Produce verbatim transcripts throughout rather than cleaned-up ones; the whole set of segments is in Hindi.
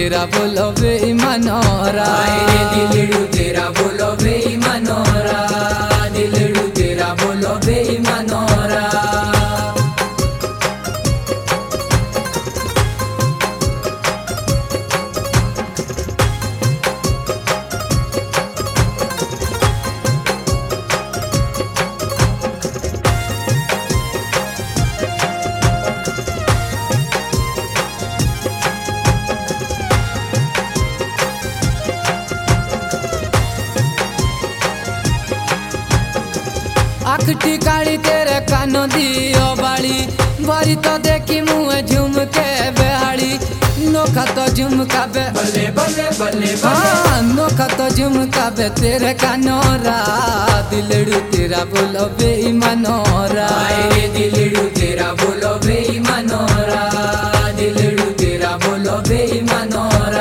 तेरा बोलो बेईमानोरा। रे दिलड़ू तेरा बोलो बेईमानोरा, दिलड़ू तेरा बोलो बेईमानोरा। आँख टिकाड़ी तेरे कानों दियो बाड़ी, बारी तो देखी मुँह झुम के बेहाड़ी। नोखा तो झुमका बे बल्ले बल्ले बल्ले हाँ, नोखा तो झुमका बे तेरे कानोरा। दिलड़ू तेरा बोलो बेईमानोरा। रे दिलड़ू तेरा बोलो बेईमानोरा, दिलड़ू तेरा बोलो बेईमानोरा।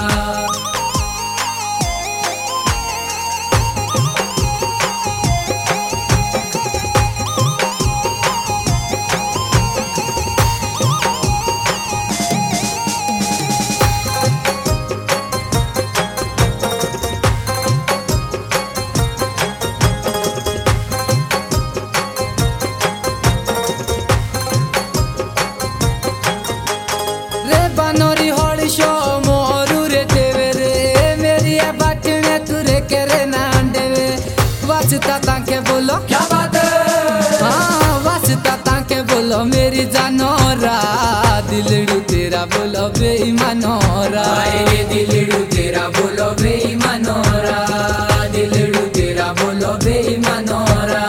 बनोरी होड़शो मोरू रे देवे रे, मेरी है बाटने तुरे करे नांडेवे। वास्ता ताके बोलो क्या बात है, हाँ वास्ता ताके बोलो मेरी जानोरा। दिलड़ू तेरा बोलो बेईमानोरा। रे दिलड़ू तेरा बोलो बेईमानोरा, दिलड़ू तेरा बोलो बेईमानोरा।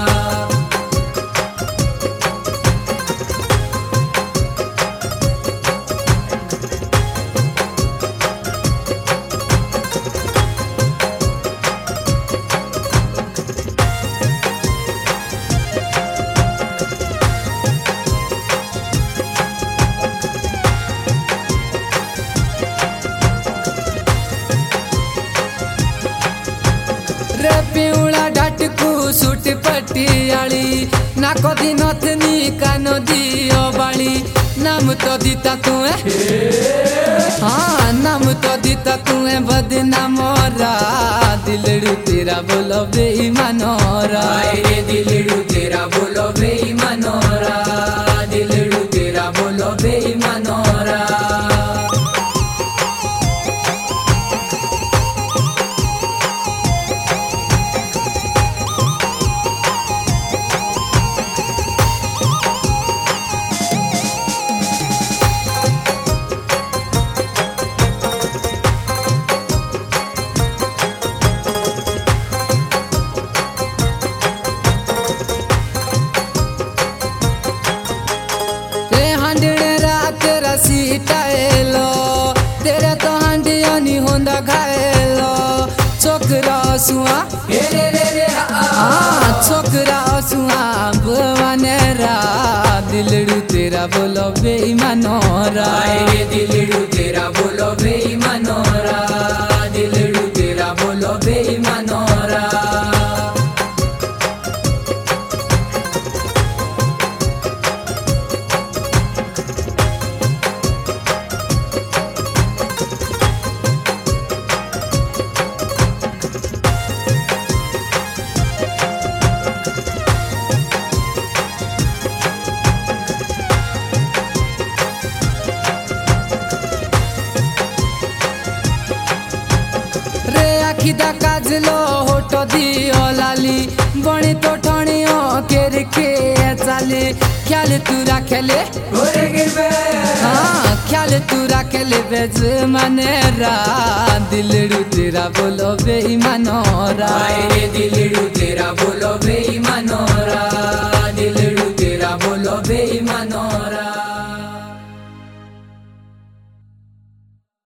रे पिउला डाटकू सूट पटियाली, नाको दी नथनी कानो दियो बाली। नाम तो दीता तुए हाँ, नाम तो दीता तुए बदनामोरा। दिलड़ू तेरा बोलो बेईमानोरा। रे दिलड़ू तेरा बोलो बेईमानोरा, दिलड़ू तेरा बोलो बेईमानोरा। सीटाएलो तेरे तो हांडिया नी होंदा घायलो। छोकरा सुआ रे रे रे हाँ, छोकरा सुआ बवानेरा। दिलड़ू तेरा बोलो बेईमानोरा। रे दिलड़ू तेरा बोलो बेईमानोरा, दिलड़ू तेरा बोलो बेईमानोरा। आखिदा काजलो होटो दियो लाली, बणी तो ठणियो केर के चाली। ख्याल तू राखेले हाँ, ख्याल तू राखेले बेज मानेरा। दिलड़ू तेरा बोलो बेईमानोरा। रे दिलड़ू तेरा बोलो बेईमानोरा, दिलड़ू तेरा बोलो बेईमानोरा।